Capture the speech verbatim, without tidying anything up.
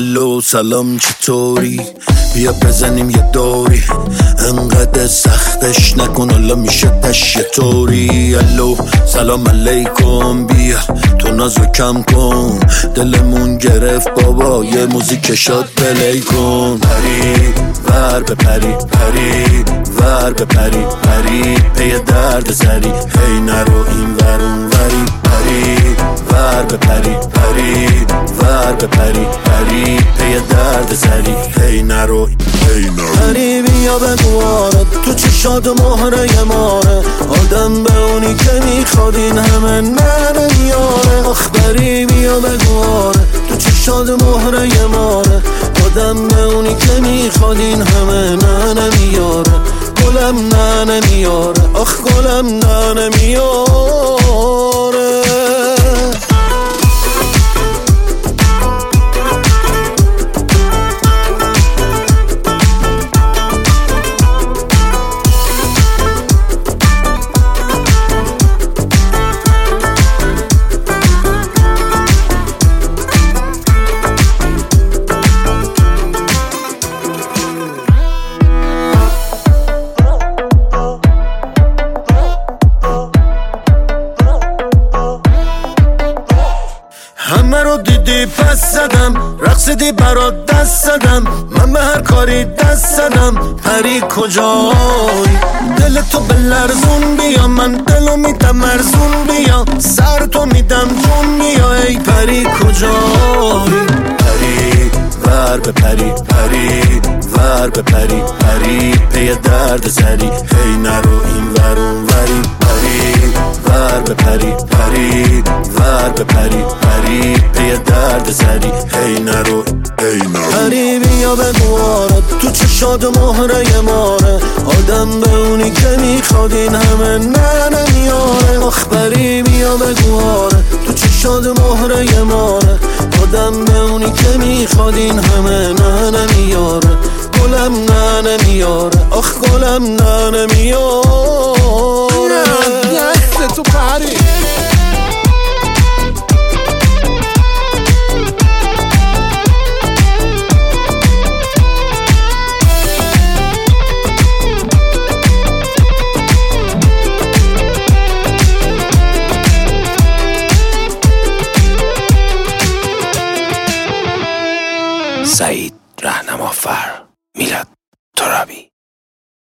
الو سلام چطوری؟ بیا بزنیم یه دوری، انقدر سختش نکن حالا میشه تش یه طوری. الو سلام علیکم، بیا تو نازو کم کن، دلمون گرفت بابا یه موزیک شاد پلی کن. پری ور به پری، پری ور به پری، پری پی درد زری، هی نرو این ور اون وری. پری ور به پری، پری ور به پری، پری پی درد زری، هی نرو هی نرو. پری بیا بگواره تو چشات مهره ماره، آدم به اونی که میخواد این همه نه نمیاره. آخ پری بیا بگواره تو چشات مهره ماره، آدم به اونی که میخواد این همه نه نمیاره. گلم نه نمیاره، آخ گلم نه نمیاره. همه رو دیدی پس زدم، رقصیدی برات دست زدم، من به هر کاری دست زدم. پری کجایی؟ دل تو به لرزون بیا، من دلو میدم مرزون بیا، سر تو میدم جون بیا. ای پری کجایی؟ پری ور به پری، پری ور به پری، پری پی درد زری، هی نرو این ور اون وری. پری ور به پری، پری ور به پری، پری پی درد زری، هی نرو هی نرو. پری بیا بگواره تو چشات مهره ماره، آدم به اونی که میخواد این همه نه نمیاره. آخ پری بیا بگواره تو چشات مهره ماره، آدم به اونی که میخواد این همه نه نمیاره. گلم نه نمیاره، آخ گلم نه نمیاره. دست تو پری